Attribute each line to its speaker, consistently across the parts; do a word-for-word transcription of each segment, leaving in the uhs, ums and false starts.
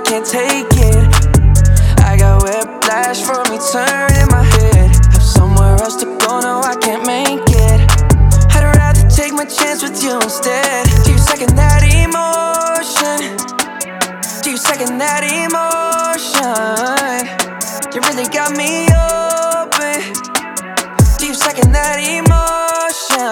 Speaker 1: can't take it. I got whiplash from me turning my head. Have somewhere else to go, no, I can't make it. I'd rather take my chance with you instead. Do you second that emotion? Do you second that emotion? You really got me open. Do you second that emotion?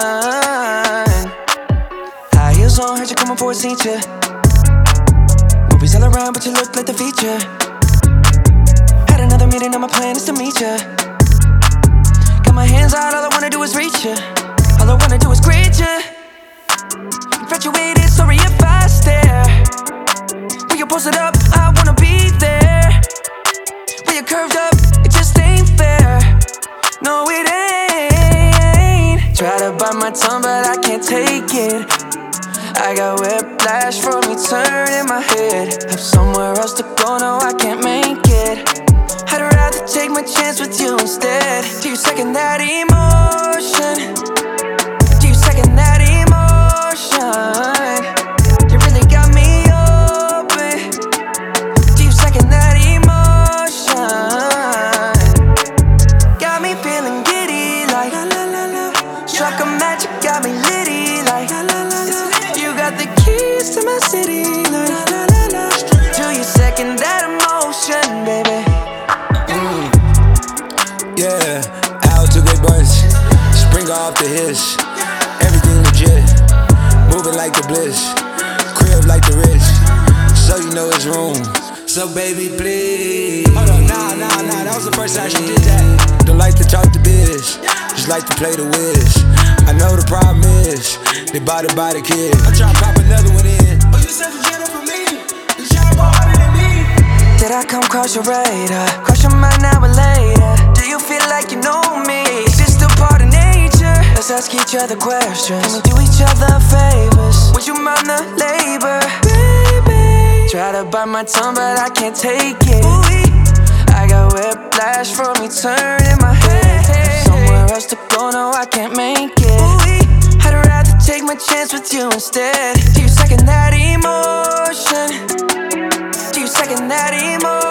Speaker 1: High heels on, heard you coming for a feature. Movies all around, but you look like the feature. Had another meeting, now my plan is to meet ya. Got my hands out, all I wanna do is reach ya. All I wanna do is greet ya. Infatuated, sorry if I stare. When you post it up, I wanna be there. When you're curved up, it just ain't fair. No, it ain't. Try to bite my tongue, but I can't take it. I got whiplash from me turning my head. Have somewhere else to go, no, I can't make it. I'd rather take my chance with you instead. Do you second that emotion? Do you second that emotion? You really got me open. Do you second that emotion? Got me feeling giddy like struck a match, you got me litty like. You got the keys to my city like. Do you second that emotion, baby?
Speaker 2: Yeah, out to good bunch, spring off the hiss. Everything legit, moving like the bliss, crib like the rich, so you know it's room. So baby, please. Hold on, nah, nah, nah, that was the first time she did that. Don't like to talk to biz, just like to play the whiz. I know the problem is, they bought it by the kid. I'm tryna pop another one in. Oh, you said you get it from me, you tryna go harder than me.
Speaker 1: Did I come cross your radar? Cross your mind now or later? Do you feel like you know me? Is it still part of nature? Let's ask each other questions. Can we do each other favors? Would you mind the labor? Baby, try to bite my tongue, but I can't take it. Ooh-wee. I got whiplash from me turning my head. Have somewhere else to go, no, I can't make it. Ooh-wee. I'd rather take my chance with you instead. Do you second that emotion? Do you second that emotion?